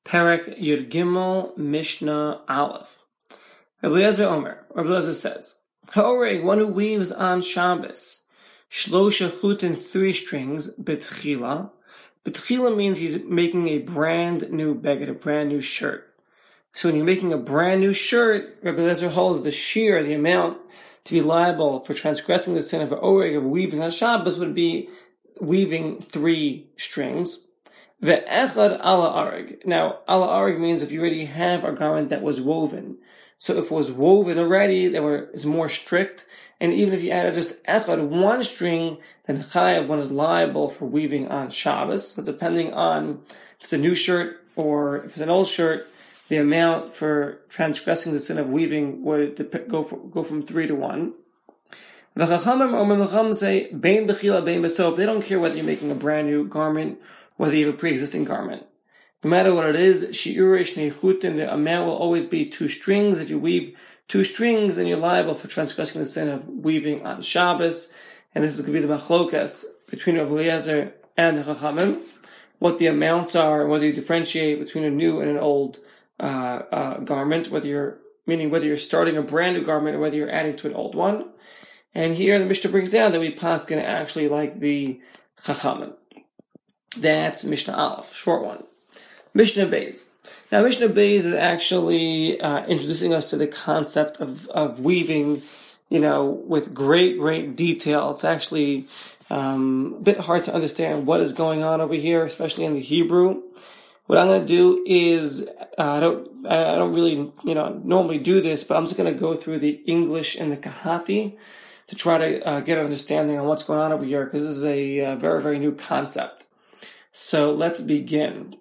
Perek Yud Gimel Mishnah Aleph. Rabbi Eliezer Omer. Rabbi Eliezer says, Ha'oreg, one who weaves on Shabbos, Shlosha chutin, 3 strings, B'tchila. B'tchila means he's making a brand new beged, a brand new shirt. So when you're making a brand new shirt, Rabbi Eliezer holds the shear, the amount to be liable for transgressing the sin of Ha'oreg, of weaving on Shabbos, would be weaving 3 strings. Ve'echad ala areg. Now, ala areg means if you already have a garment that was woven. So if it was woven already, it's more strict. And even if you added just echad, 1 string, then chayav, one is liable for weaving on Shabbos. So depending on if it's a new shirt or if it's an old shirt, the amount for transgressing the sin of weaving would go from 3 to 1. The Chachamim say, bein b'chila, bein b'sof. They don't care whether you're making a brand new garment, whether you have a pre-existing garment. No matter what it is, shi'urei shnei chutin, the amount will always be 2 strings. If you weave 2 strings, then you're liable for transgressing the sin of weaving on Shabbos. And this is going to be the machlokas between Rabbi Eliezer and the Chachamim, what the amounts are, and whether you differentiate between a new and an old garment, whether you're starting a brand new garment or whether you're adding to an old one. And here the Mishnah brings down that we paskin actually like the Chachamim. That's Mishnah Aleph, short one. Mishnah Beis. Now Mishnah Beis is actually introducing us to the concept of weaving, with great detail. It's actually a bit hard to understand what is going on over here, especially in the Hebrew. What I'm going to do is, I don't really, normally do this, but I'm just going to go through the English and the Kahati to try to get an understanding on what's going on over here, because this is a very, very new concept. So let's begin.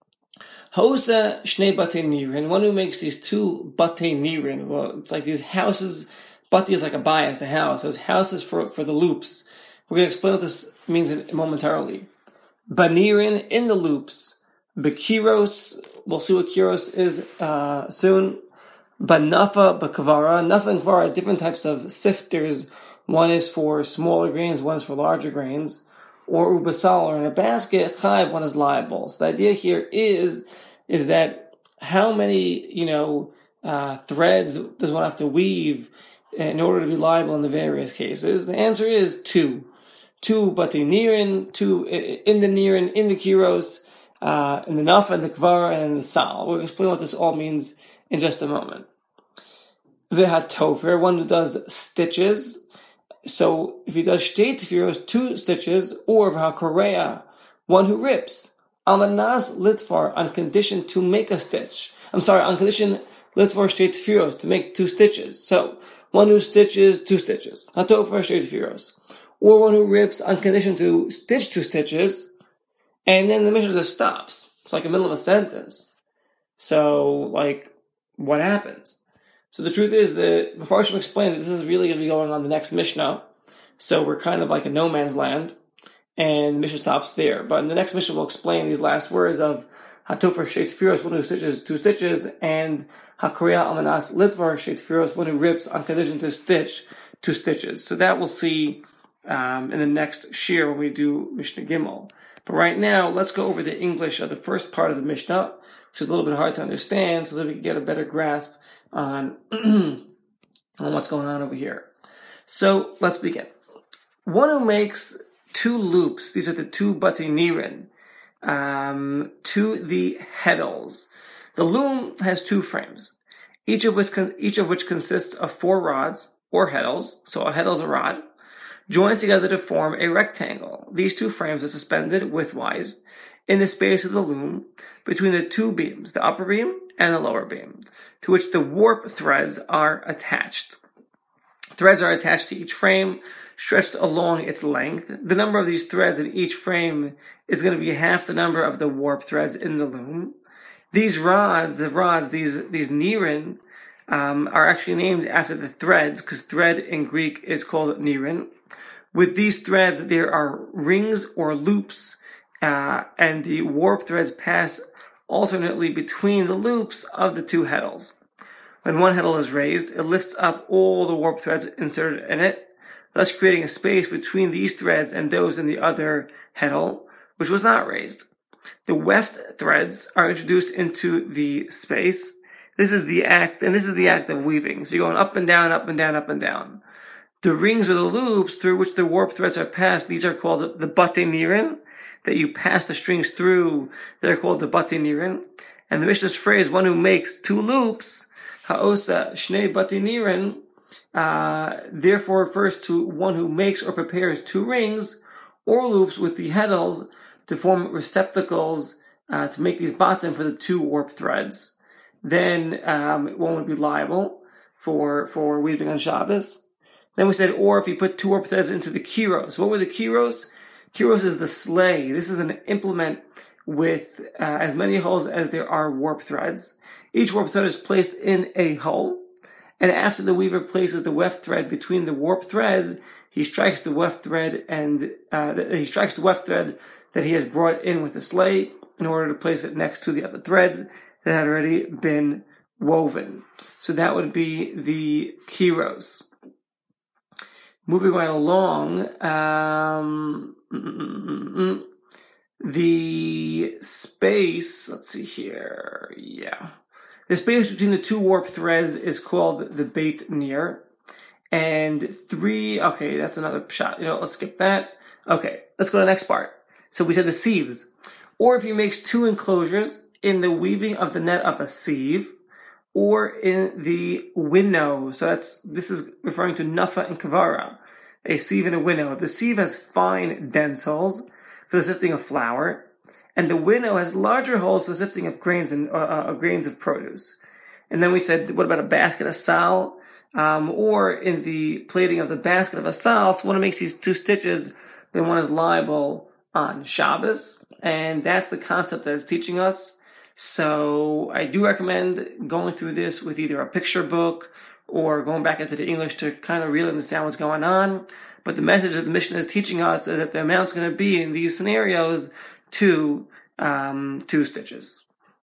Hosa shnei batei nirin, one who makes these 2 batei nirin. Well, it's like these houses. Batei is like a bias, a house. Those houses for the loops. We're going to explain what this means momentarily. Banirin, in the loops. Bekiros, we'll see what kiros is soon. Banafa, bakavara. Nafa and kavara are different types of sifters. One is for smaller grains, one is for larger grains. Or ubasal, or in a basket, chayv, one is liable. So the idea here is that how many, threads does one have to weave in order to be liable in the various cases? The answer is 2. 2 batei nirin, 2 in the nirin, in the kiros, in the nafa, and the kvara, and the sal. We'll explain what this all means in just a moment. V'hatofer, one who does stitches. So if he does shtei tefirot, 2 stitches, or v'hakorea, one who rips, almanas litvar, on condition to make a stitch. On condition litvar shtei tefirot, to make 2 stitches. So one who stitches, 2 stitches. Hatofer shtei tefirot. Or one who rips on condition to stitch 2 stitches, and then the Mishnah just stops. It's like the middle of a sentence. So, what happens? So the truth is that Mefarshim explained that this is really going to be going on the next Mishnah. So we're kind of like a no man's land, and the Mishnah stops there. But in the next Mishnah we'll explain these last words of Hatofer shtei tefirot, one who stitches 2 stitches, and Hakorea almanas litvar shtei tefirot, one who rips on condition to stitch 2 stitches. So that we'll see in the next shir when we do Mishnah Gimel. But right now, let's go over the English of the first part of the Mishnah, which is a little bit hard to understand, so that we can get a better grasp on what's going on over here. So let's begin. One who makes 2 loops, these are the 2 batei nirin, to the heddles. The loom has 2 frames, each of which consists of 4 rods or heddles. So a heddle is a rod, joined together to form a rectangle. These 2 frames are suspended widthwise in the space of the loom between the 2 beams, the upper beam and the lower beam, to which the warp threads are attached. Threads are attached to each frame, stretched along its length. The number of these threads in each frame is going to be half the number of the warp threads in the loom. These rods, these nirin, are actually named after the threads, because thread in Greek is called nirin. With these threads, there are rings or loops, and the warp threads pass alternately between the loops of the 2 heddles. When one heddle is raised, it lifts up all the warp threads inserted in it, thus creating a space between these threads and those in the other heddle, which was not raised. the weft threads are introduced into the space. This is the act, and this is the act of weaving. So you're going up and down, up and down, up and down. The rings or the loops through which the warp threads are passed, these are called the batei nirin, that you pass the strings through. They're called the batei nirin. And the Mishnah's phrase, one who makes two loops, ha'osa shnei batei nirin, therefore refers to one who makes or prepares two rings or loops with the heddles to form receptacles to make these batim for the two warp threads. Then one would be liable for weaving on Shabbos. Then we said, or if you put two warp threads into the kiros. What were the kiros? Kiros is the sleigh. This is an implement with as many holes as there are warp threads. Each warp thread is placed in a hole, and after the weaver places the weft thread between the warp threads, he strikes the weft thread that he has brought in with the sleigh in order to place it next to the other threads that had already been woven. So that would be the kiros. Moving right along, the space, let's see here, the space between the two warp threads is called the beit nir. And that's another shot. Let's skip that. Okay, let's go to the next part. So we said the sieves. Or if he makes two enclosures in the weaving of the net of a sieve, or in the winnow. So this is referring to nafa and kavara, a sieve and a winnow. The sieve has fine, dense holes for the sifting of flour, and the winnow has larger holes for the sifting of grains and grains of produce. And then we said, what about a basket of sal? Or in the plating of the basket of a sal, so one makes these two stitches, then one is liable on Shabbos, and that's the concept that it's teaching us. So I do recommend going through this with either a picture book or going back into the English to kind of really understand what's going on. But the message that the Mishnah is teaching us is that the amount's going to be in these scenarios two stitches.